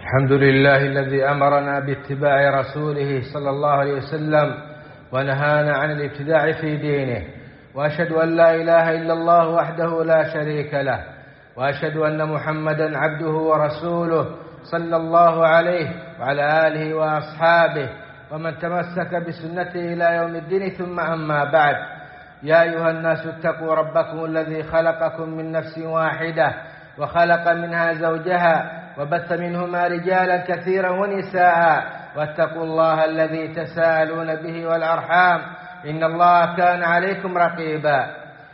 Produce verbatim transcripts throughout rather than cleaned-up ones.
الحمد لله الذي أمرنا باتباع رسوله صلى الله عليه وسلم ونهانا عن الابتداع في دينه، وأشهد أن لا إله إلا الله وحده لا شريك له، وأشهد أن محمدا عبده ورسوله صلى الله عليه وعلى آله وأصحابه ومن تمسك بسنته إلى يوم الدين. ثم أما بعد، يا أيها الناس اتقوا ربكم الذي خلقكم من نفس واحدة وخلق منها زوجها وبث منهما رجالا كثيرا ونساء، واتقوا الله الذي تساءلون به والأرحام إن الله كان عليكم رقيبا.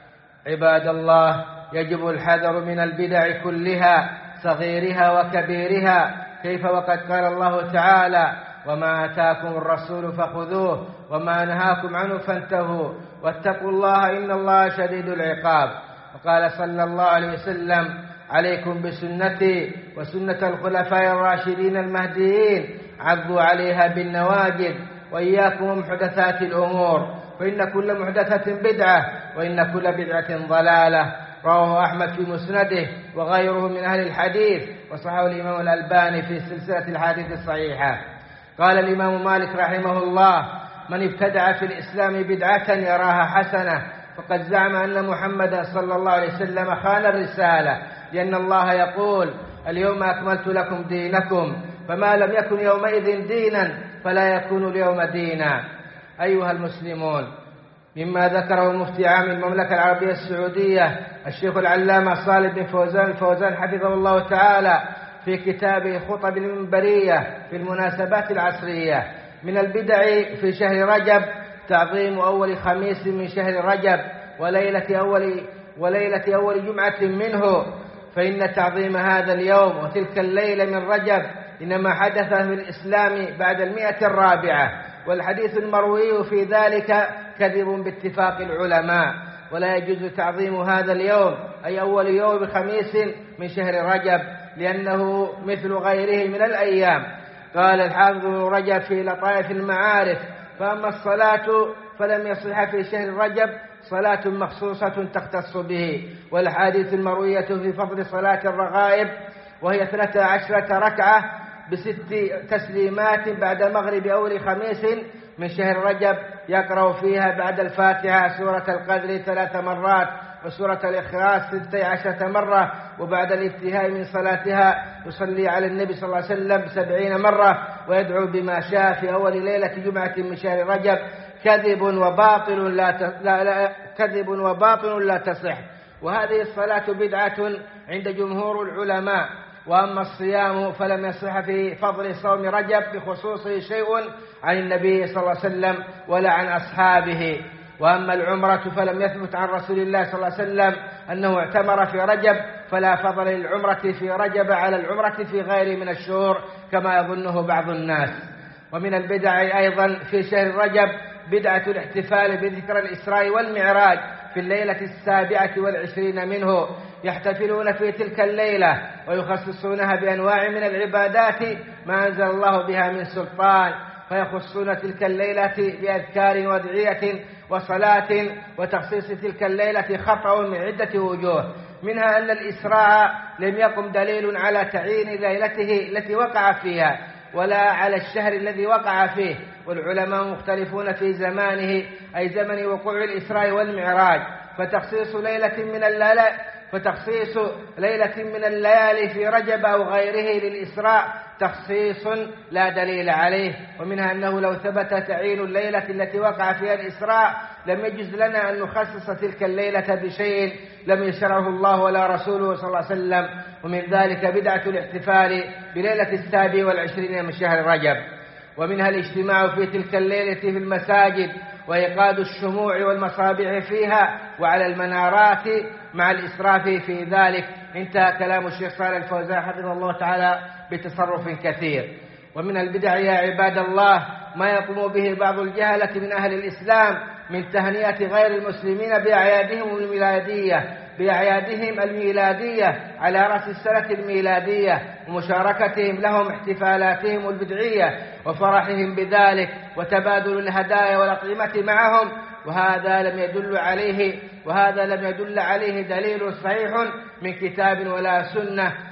عباد الله، يجب الحذر من البدع كلها صغيرها وكبيرها، كيف وقد قال الله تعالى: وما آتاكم الرسول فخذوه وما نهاكم عنه فانتهوا واتقوا الله إن الله شديد العقاب. وقال صلى الله عليه وسلم: عليكم بسنتي وسنة الخلفاء الراشدين المهديين، عضوا عليها بالنواجذ، وإياكم ومحدثات الأمور، فإن كل محدثة بدعة وإن كل بدعة ضلالة. رواه أحمد في مسنده وغيره من أهل الحديث، وصححه الإمام الألباني في سلسلة الحديث الصحيحة. قال الإمام مالك رحمه الله: من ابتدع في الإسلام بدعة يراها حسنة فقد زعم أن محمدا صلى الله عليه وسلم خان الرسالة، لأن الله يقول: اليوم أكملت لكم دينكم، فما لم يكن يومئذ دينا فلا يكون اليوم دينا. أيها المسلمون، مما ذكره مفتي عام المملكة العربية السعودية الشيخ العلامة صالح بن فوزان الفوزان حفظه الله تعالى في كتابه خطب المنبرية في المناسبات العصرية، من البدع في شهر رجب تعظيم أول خميس من شهر رجب وليلة أول, وليلة أول جمعة منه، فإن تعظيم هذا اليوم وتلك الليلة من رجب إنما حدث في الإسلام بعد المئة الرابعة، والحديث المروي في ذلك كذب باتفاق العلماء، ولا يجوز تعظيم هذا اليوم أي أول يوم خميس من شهر رجب، لأنه مثل غيره من الأيام. قال الحافظ ابن رجب في لطائف المعارف: فأما الصلاة فلم يصح في شهر رجب صلاة مخصوصة تختص به، والحديث المروية في فضل صلاة الرغائب وهي اثنتا عشرة ركعة بست تسليمات بعد مغرب أول خميس من شهر رجب، يقرأ فيها بعد الفاتحة سورة القدر ثلاث مرات وسورة الإخلاص ستة عشرة مرة، وبعد الانتهاء من صلاتها يصلي على النبي صلى الله عليه وسلم سبعين مرة، ويدعو بما شاء في أول ليلة جمعة من شهر رجب. كذب وباطل لا, ت... لا, لا كذب وباطل لا تصح، وهذه الصلاة بدعة عند جمهور العلماء. وأما الصيام فلم يصح في فضل صوم رجب بخصوصه شيء عن النبي صلى الله عليه وسلم ولا عن أصحابه. وأما العمرة فلم يثبت عن رسول الله صلى الله عليه وسلم أنه اعتمر في رجب، فلا فضل للعمرة في رجب على العمرة في غير من الشهور كما يظنه بعض الناس. ومن البدع أيضا في شهر رجب بدعة الاحتفال بذكر الإسراء والمعراج في الليلة السابعة والعشرين منه، يحتفلون في تلك الليلة ويخصصونها بأنواع من العبادات ما أنزل الله بها من سلطان، فيخصون تلك الليلة بأذكار ودعية وصلاة، وتخصيص تلك الليلة خطأ من عدة وجوه، منها أن الإسراء لم يقم دليل على تعيين ليلته التي وقع فيها ولا على الشهر الذي وقع فيه، والعلماء مختلفون في زمانه أي زمن وقوع الإسراء والمعراج، فتخصيص ليلة من الليالي فتخصيص ليلة من الليالي في رجب أو غيره للإسراء تخصيص لا دليل عليه. ومنها أنه لو ثبت تعيين الليلة التي وقع فيها الإسراء لم يجوز لنا أن نخصص تلك الليلة بشيء لم يشرعه الله ولا رسوله صلى الله عليه وسلم. ومن ذلك بدعة الاحتفال بليلة السابع والعشرين من شهر رجب، ومنها الاجتماع في تلك الليلة في المساجد وإيقاد الشموع والمصابيح فيها وعلى المنارات مع الإسراف في ذلك. انتهى كلام الشيخ صالح الفوزان حفظه الله تعالى بتصرف كثير. ومن البدع يا عباد الله ما يقوم به بعض الجهلة من أهل الإسلام من تهنئة غير المسلمين بأعيادهم الميلادية بأعيادهم الميلادية على رأس السنة الميلادية، ومشاركتهم لهم احتفالاتهم البدعية وفرحهم بذلك وتبادل الهدايا والأطعمة معهم، وهذا لم يدل عليه وهذا لم يدل عليه دليل صحيح من كتاب ولا سنة،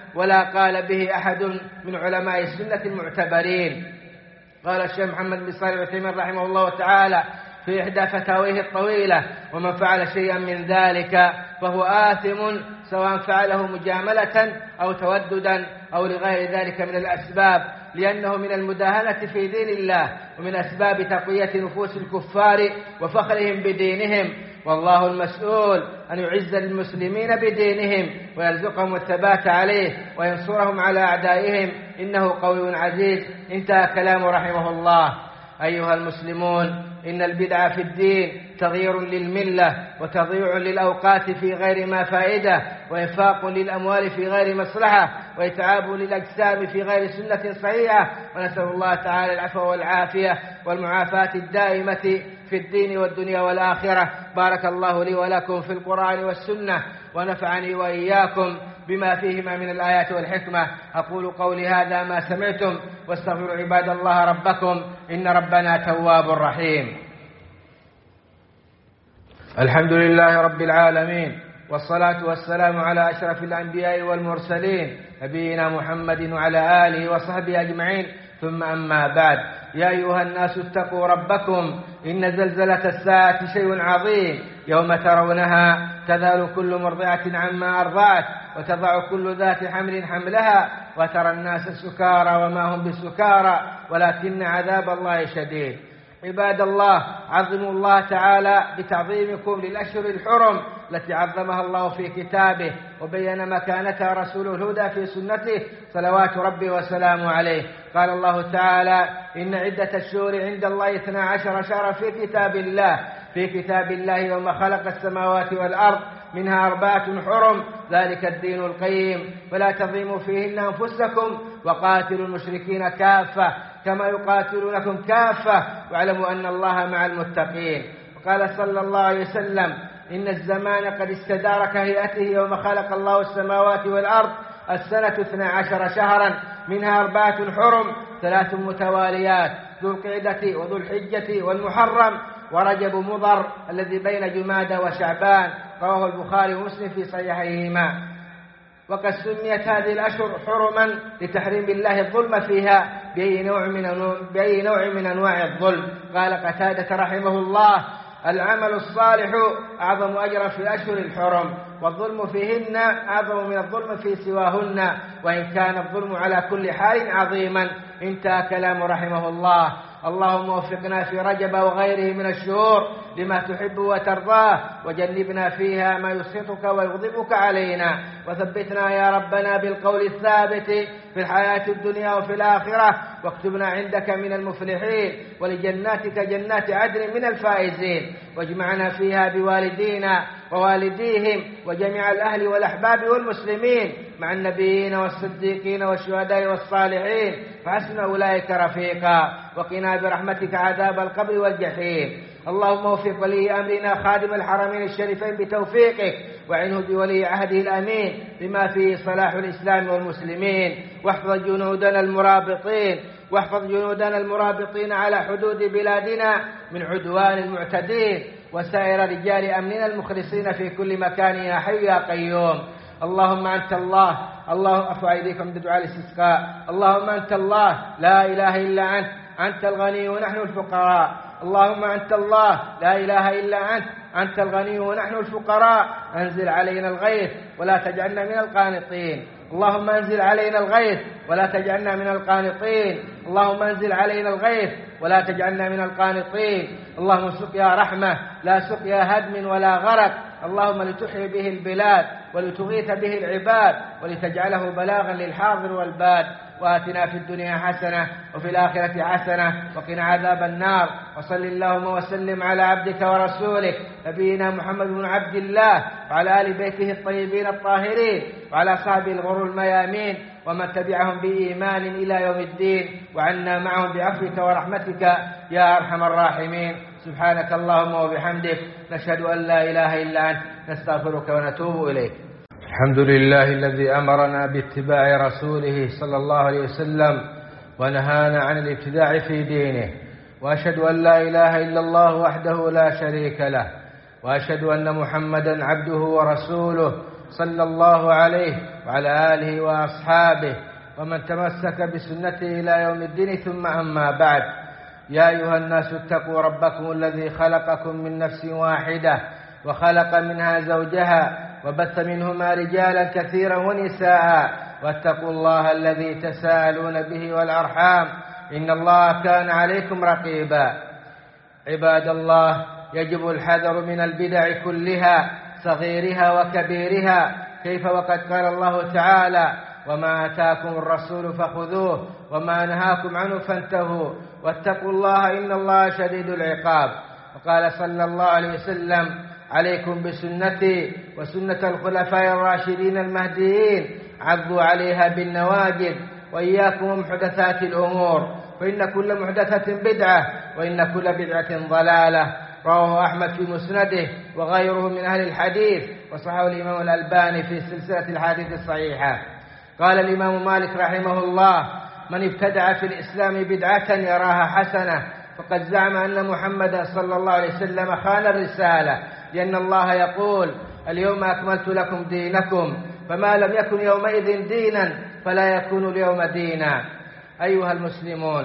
ولا قال به أحد من علماء السنة المعتبرين. قال الشيخ محمد بن صالح العثيمين رحمه الله تعالى في إحدى فتاويه الطويلة: ومن فعل شيئا من ذلك فهو آثم، سواء فعله مجاملة أو توددا أو لغير ذلك من الأسباب، لأنه من المداهنة في دين الله ومن أسباب تقوية نفوس الكفار وفخرهم بدينهم. والله المسؤول أن يعز المسلمين بدينهم ويرزقهم الثبات عليه وينصرهم على أعدائهم، إنه قوي عزيز. انتهى كلامه رحمه الله. أيها المسلمون، إن البدع في الدين تغيير للملة وتضييع للأوقات في غير ما فائدة، وإنفاق للأموال في غير مصلحة، وإتعاب للأجسام في غير سنة صحيحة. ونسأل الله تعالى العفو والعافية والمعافاة الدائمة في الدين والدنيا والآخرة. بارك الله لي ولكم في القرآن والسنة، ونفعني وإياكم بما فيهما من الآيات والحكمة. أقول قولي هذا ما سمعتم، واستغفروا عباد الله ربكم، إن ربنا تواب رحيم. الحمد لله رب العالمين، والصلاة والسلام على أشرف الأنبياء والمرسلين، نبينا محمد وعلى آله وصحبه أجمعين، ثم أما بعد. يا أيها الناس اتقوا ربكم، إن زلزلة الساعة شيء عظيم، يوم ترونها تذهل كل مرضعة عما أرضعت، وتضع كل ذات حمل حملها، وترى الناس سكارى وما هم بسكارى ولكن عذاب الله شديد. عباد الله، عظموا الله تعالى بتعظيمكم للأشهر الحرم التي عظمها الله في كتابه وبين مكانتها رسوله الهدى في سنته صلوات ربي وسلامه عليه. قال الله تعالى: إن عدة الشهور عند الله اثنا عشر شهرا في كتاب الله في كتاب الله يوم خلق السماوات والأرض منها أربعة حرم، ذلك الدين القيم، فلا تظلموا فيهن أنفسكم، وقاتلوا المشركين كافة كما يقاتلونكم كافة، واعلموا أن الله مع المتقين. وقال صلى الله عليه وسلم: إن الزمان قد استدار كهيئته يوم خلق الله السماوات والأرض، السنة اثنا عشر شهرا منها أربعة حرم، ثلاث متواليات، ذو القعدة وذو الحجة والمحرم ورجب مضر الذي بين جمادى وشعبان. رواه البخاري ومسلم في صحيحيهما. وقد سميت هذه الأشهر حرما لتحريم الله الظلم فيها بأي نوع من بأي نوع من أنواع الظلم. قال قتادة رحمه الله: العمل الصالح أعظم أجرا في الأشهر الحرم، والظلم فيهن أعظم من الظلم في سواهن، وإن كان الظلم على كل حال عظيما. انتهى كلام رحمه الله. اللهم وفقنا في رجب وغيره من الشهور لما تحب وترضاه، وجنبنا فيها ما يسخطك ويغضبك علينا، وثبتنا يا ربنا بالقول الثابت في الحياة الدنيا وفي الآخرة، واكتبنا عندك من المفلحين، ولجناتك جنات عدن من الفائزين، واجمعنا فيها بوالدينا ووالديهم وجميع الأهل والأحباب والمسلمين مع النبيين والصديقين والشهداء والصالحين، فحسن أولئك رفيقا. وقنا برحمتك عذاب القبر والجحيم. اللهم وفق ولي أمرنا خادم الحرمين الشريفين بتوفيقك، وعنه بولي عهده الأمين بما فيه صلاح الإسلام والمسلمين، واحفظ جنودنا المرابطين واحفظ جنودنا المرابطين على حدود بلادنا من عدوان المعتدين، وسائر رجال أمننا المخلصين في كل مكان يا حي يا قيوم. اللهم أنت الله الله أرفع أيديكم بدعاء الاستسقاء. اللهم أنت الله لا إله إلا أنت أنت الغني ونحن الفقراء. اللهم أنت الله لا إله إلا أنت أنت الغني ونحن الفقراء. أنزل علينا الغيث ولا تجعلنا من القانطين. اللهم أنزل علينا الغيث ولا تجعلنا من القانطين. اللهم أنزل علينا الغيث ولا تجعلنا من القانطين. اللهم سقيا رحمة لا سقيا هدم ولا غرق. اللهم لتحيي به البلاد ولتغيث به العباد ولتجعله بلاغا للحاضر والباد. وآتنا في الدنيا حسنة وفي الآخرة حسنة وقنا عذاب النار. وصل اللهم وسلم على عبدك ورسولك نبينا محمد بن عبد الله وعلى آل بيته الطيبين الطاهرين وعلى صحبه الغر الميامين ومن تبعهم بإيمان إلى يوم الدين، وعنا معهم بعفوك ورحمتك يا أرحم الراحمين. سبحانك اللهم وبحمدك، نشهد أن لا إله إلا أنت، نستغفرك ونتوب إليك. الحمد لله الذي أمرنا باتباع رسوله صلى الله عليه وسلم ونهانا عن الابتداع في دينه، وأشهد أن لا إله إلا الله وحده لا شريك له، وأشهد أن محمدا عبده ورسوله صلى الله عليه وعلى آله وأصحابه ومن تمسك بسنته إلى يوم الدين. ثم أما بعد، يا أيها الناس اتقوا ربكم الذي خلقكم من نفس واحدة وخلق منها زوجها وبث منهما رجالا كثيرا ونساء، واتقوا الله الذي تساءلون به والأرحام إن الله كان عليكم رقيبا. عباد الله، يجب الحذر من البدع كلها صغيرها وكبيرها، كيف وقد قال الله تعالى: وما آتاكم الرسول فخذوه وما نهاكم عنه فانتهوا واتقوا الله إن الله شديد العقاب. وقال صلى الله عليه وسلم: عليكم بسنتي وسنة الخلفاء الراشدين المهديين، عضوا عليها بالنواجذ، وإياكم محدثات الأمور، فإن كل محدثة بدعة وإن كل بدعة ضلالة. رواه أحمد في مسنده وغيره من أهل الحديث، وصححه الإمام الألباني في سلسلة الحديث الصحيحة. قال الإمام مالك رحمه الله: من ابتدع في الإسلام بدعة يراها حسنة فقد زعم أن محمدا صلى الله عليه وسلم خان الرسالة، لأن الله يقول: اليوم أكملت لكم دينكم، فما لم يكن يومئذ دينا فلا يكون اليوم دينا. أيها المسلمون،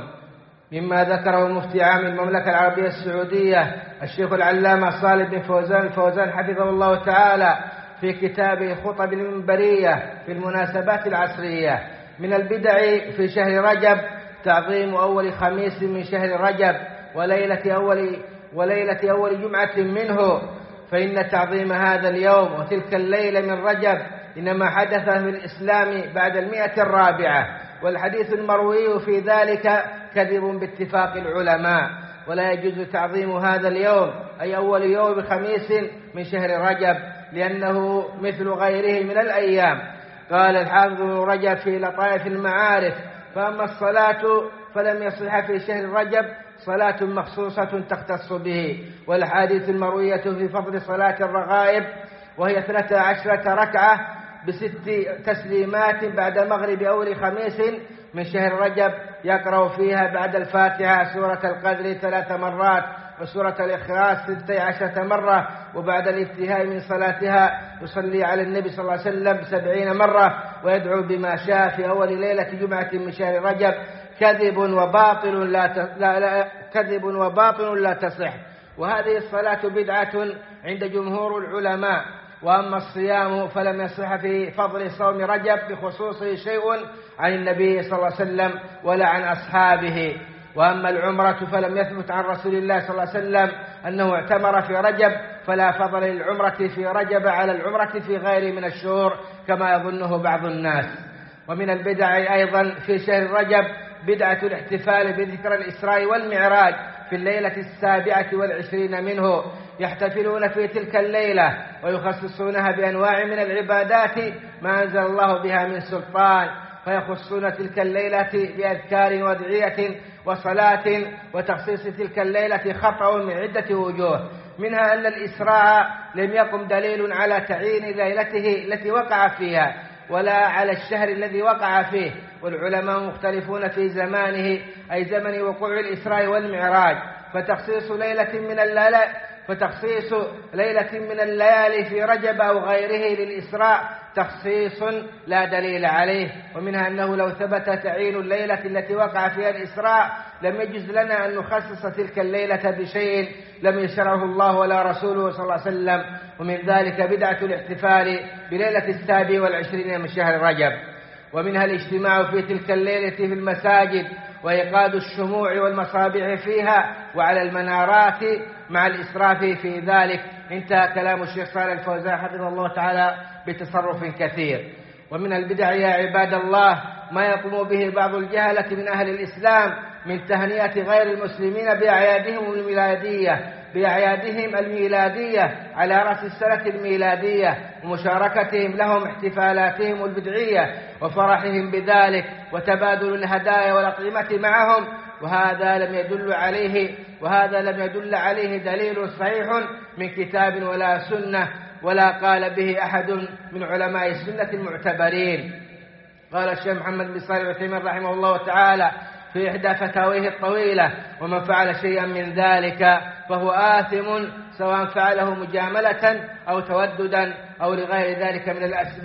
مما ذكره مفتي عام المملكة العربية السعودية الشيخ العلامة صالح بن فوزان الفوزان حفظه الله تعالى في كتابه خطب المنبرية في المناسبات العصرية: من البدع في شهر رجب تعظيم أول خميس من شهر رجب وليلة أول, وليلة أول جمعة منه، فإن تعظيم هذا اليوم وتلك الليلة من رجب إنما حدث في الإسلام بعد المئة الرابعة، والحديث المروي في ذلك كذب باتفاق العلماء، ولا يجوز تعظيم هذا اليوم أي أول يوم خميس من شهر رجب، لأنه مثل غيره من الأيام. قال الحافظ ابن رجب في لطائف المعارف: فأما الصلاة فلم يصح في شهر رجب صلاة مخصوصة تختص به. والحديث المروية في فضل صلاة الرغائب وهي ثلاثة عشرة ركعة بست تسليمات بعد مغرب أول خميس من شهر رجب، يقرأ فيها بعد الفاتحة سورة القدر ثلاث مرات وسورة الإخلاص ستة عشرة مرة، وبعد الانتهاء من صلاتها يصلي على النبي صلى الله عليه وسلم سبعين مرة، ويدعو بما شاء في أول ليلة جمعة من شهر رجب. كذب وباطل لا, ت... لا, لا كذب وباطل لا تصح. وهذه الصلاة بدعة عند جمهور العلماء. وأما الصيام فلم يصح في فضل صوم رجب بخصوصه شيء عن النبي صلى الله عليه وسلم ولا عن أصحابه. وأما العمرة فلم يثبت عن رسول الله صلى الله عليه وسلم أنه اعتمر في رجب، فلا فضل للعمرة في رجب على العمرة في غيره من الشهور كما يظنه بعض الناس. ومن البدع أيضا في شهر رجب بدعة الاحتفال بذكرى الإسراء والمعراج في الليلة السابعة والعشرين منه، يحتفلون في تلك الليلة ويخصصونها بأنواع من العبادات ما أنزل الله بها من سلطان، فيخصون تلك الليلة بأذكار ودعية وصلاة. وتخصيص تلك الليلة خطأ من عدة وجوه، منها أن الإسراء لم يقم دليل على تعيين ليلته التي وقع فيها ولا على الشهر الذي وقع فيه، والعلماء مختلفون في زمانه أي زمن وقوع الإسراء والمعراج، فتخصيص ليلة من الليالي فتخصيص ليلة من الليالي في رجب أو غيره للإسراء تخصيص لا دليل عليه. ومنها أنه لو ثبت تعيين الليلة التي وقع فيها الإسراء لم يجوز لنا أن نخصص تلك الليلة بشيء لم يشرعه الله ولا رسوله صلى الله عليه وسلم. ومن ذلك بدعة الاحتفال بليلة السابع والعشرين من شهر رجب. ومنها الاجتماع في تلك الليلة في المساجد وإيقاد الشموع والمصابيح فيها وعلى المنارات مع الإسراف في ذلك. انتهى كلام الشيخ صالح الفوزان حفظه الله تعالى بتصرف كثير. ومن البدع يا عباد الله ما يقوم به بعض الجهلة من أهل الإسلام من تهنئة غير المسلمين بأعيادهم الميلادية بأعيادهم الميلادية على رأس السنة الميلادية، ومشاركتهم لهم احتفالاتهم البدعية وفرحهم بذلك وتبادل الهدايا والأطعمة معهم، وهذا لم يدل عليه وهذا لم يدل عليه دليل صحيح من كتاب ولا سنة، ولا قال به أحد من علماء السنة المعتبرين. قال الشيخ محمد بن صالح العثيمين رحمه الله تعالى في إحدى فتاويه الطويلة: ومن فعل شيئا من ذلك فهو آثم سواء فعله مجاملة أو توددا أو لغير ذلك من الأسباب.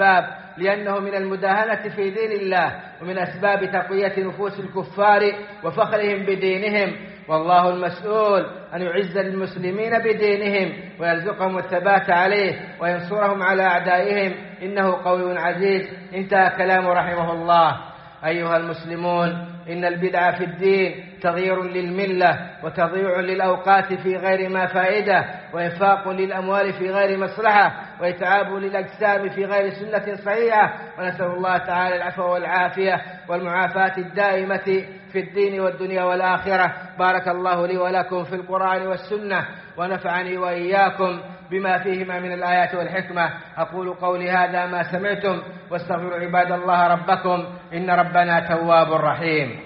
لأنه من المداهنة في دين الله ومن أسباب تقوية نفوس الكفار وفخرهم بدينهم، والله المسؤول أن يعز المسلمين بدينهم ويرزقهم الثبات عليه وينصرهم على أعدائهم، إنه قوي عزيز. انتهى كلام رحمه الله. أيها المسلمون، إن البدع في الدين تغيير للملة وتضييع للأوقات في غير ما فائدة، وإنفاق للأموال في غير مصلحة، وإتعاب للأجسام في غير سنة صحيحة. ونسأل الله تعالى العفو والعافية والمعافاة الدائمة في الدين والدنيا والآخرة. بارك الله لي ولكم في القرآن والسنة، ونفعني وإياكم بما فيهما من الآيات والحكمة. أقول قولي هذا ما سمعتم، واستغفروا عباد الله ربكم، إن ربنا تواب رحيم.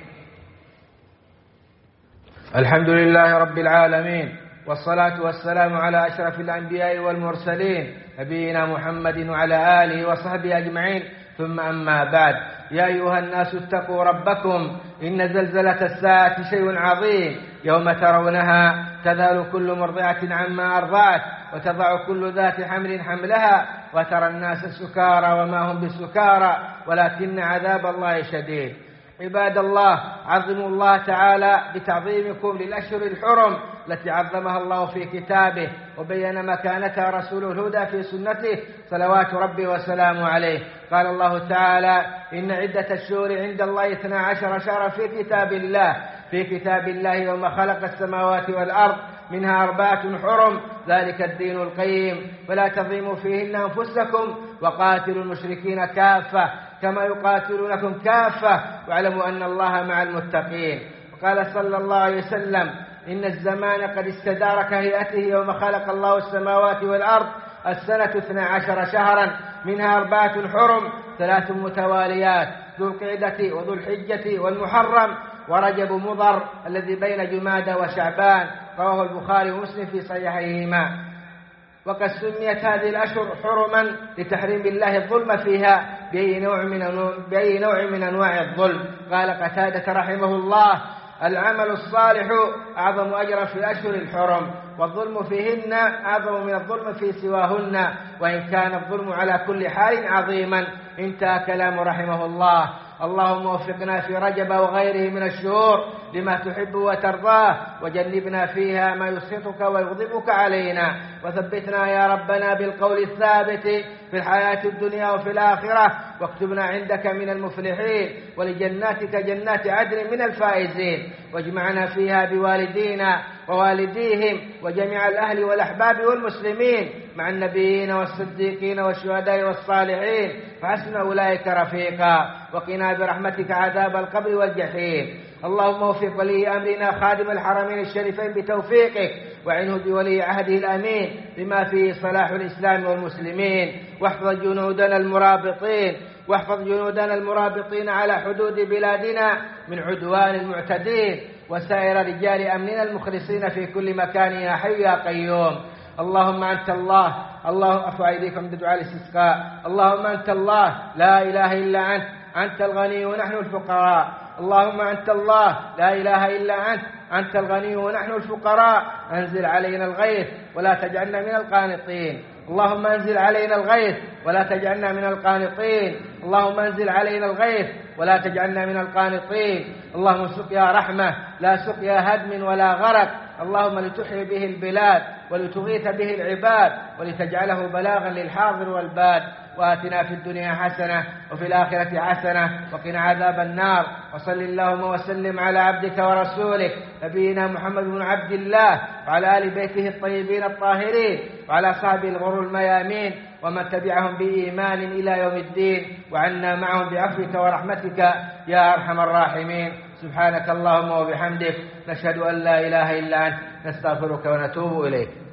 الحمد لله رب العالمين، والصلاة والسلام على أشرف الأنبياء والمرسلين، نبينا محمد وعلى آله وصحبه أجمعين، ثم أما بعد. يا أيها الناس اتقوا ربكم، إن زلزلة الساعة شيء عظيم، يوم ترونها تذهل كل مرضعة عما أرضعت، وتضع كل ذات حمل حملها، وترى الناس سكارى وما هم بسكارى ولكن عذاب الله شديد. عباد الله، عظموا الله تعالى بتعظيمكم للأشهر الحرم التي عظمها الله في كتابه وبين مكانتها رسول الهدى في سنته صلوات ربي وسلامه عليه. قال الله تعالى: إن عدة الشهور عند الله اثنا عشر شهرا في كتاب الله في كتاب الله يوم خلق السماوات والأرض منها أربعة حرم، ذلك الدين القيم، فلا تظلموا فيهن أنفسكم، وقاتلوا المشركين كافة كما يقاتلونكم كافة، واعلموا أن الله مع المتقين. وقال صلى الله عليه وسلم: إن الزمان قد استدار كهيئته يوم خلق الله السماوات والأرض، السنة اثنا عشر شهرا منها أربعة حرم، ثلاث متواليات، ذو القعدة وذو الحجة والمحرم ورجب مضر الذي بين جمادى وشعبان. رواه البخاري ومسلم في صحيحيهما. وقد سميت هذه الأشهر حرما لتحريم الله الظلم فيها بأي نوع من بأي نوع من أنواع الظلم. قال قتادة رحمه الله: العمل الصالح أعظم أجرا في الأشهر الحرم، والظلم فيهن أعظم من الظلم في سواهن، وإن كان الظلم على كل حال عظيما. انتهى كلام رحمه الله. اللهم وفقنا في رجب وغيره من الشهور لما تحب وترضاه، وجنبنا فيها ما يسخطك ويغضبك علينا، وثبتنا يا ربنا بالقول الثابت في الحياة الدنيا وفي الآخرة، واكتبنا عندك من المفلحين، ولجناتك جنات عدن من الفائزين، واجمعنا فيها بوالدينا ووالديهم وجميع الأهل والأحباب والمسلمين مع النبيين والصديقين والشهداء والصالحين، فحسن أولئك رفيقا، وقنا برحمتك عذاب القبر والجحيم. اللهم وفق ولي أمرنا خادم الحرمين الشريفين بتوفيقك، وعنه بولي عهده الأمين بما فيه صلاح الإسلام والمسلمين، واحفظ جنودنا المرابطين واحفظ جنودنا المرابطين على حدود بلادنا من عدوان المعتدين، وسائر رجال أمننا المخلصين في كل مكان، يا حي يا قيوم. اللهم أنت الله الله أرفع أيديكم بدعاء الاستسقاء. اللهم أنت الله لا إله إلا أنت أنت الغني ونحن الفقراء. اللهم أنت الله لا إله إلا أنت أنت الغني ونحن الفقراء. أنزل علينا الغيث ولا تجعلنا من القانطين. اللهم انزل علينا الغيث ولا تجعلنا من القانطين. اللهم انزل علينا الغيث ولا تجعلنا من القانطين. اللهم سقيا رحمة لا سقيا هدم ولا غرق. اللهم لتحيي به البلاد ولتغيث به العباد ولتجعله بلاغا للحاضر والباد. وآتنا في الدنيا حسنة وفي الآخرة حسنة وقنا عذاب النار. وصل اللهم وسلم على عبدك ورسولك نبينا محمد بن عبد الله وعلى آل بيته الطيبين الطاهرين وعلى صحبه الغر الميامين ومن تبعهم بإيمان إلى يوم الدين، وعنا معهم بعفوك ورحمتك يا أرحم الراحمين. سبحانك اللهم وبحمدك، نشهد أن لا إله إلا أنت، نستغفرك ونتوب إليك.